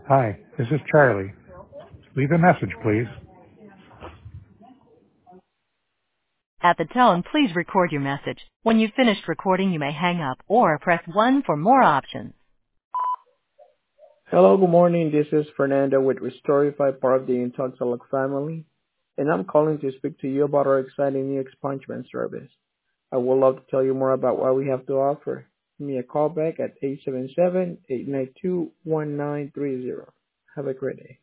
Hi, this is Charlie. Leave a message, please. At the tone, please record your message. When you've finished recording, you may hang up or press 1 for more options. Hello, good morning. This is Fernando with Restorify, part of the Intoxalog family, and I'm calling to speak to you about our exciting new expungement service. I would love to tell you more about what we have to offer. Give me a call back at 877-892-1930. Have a great day.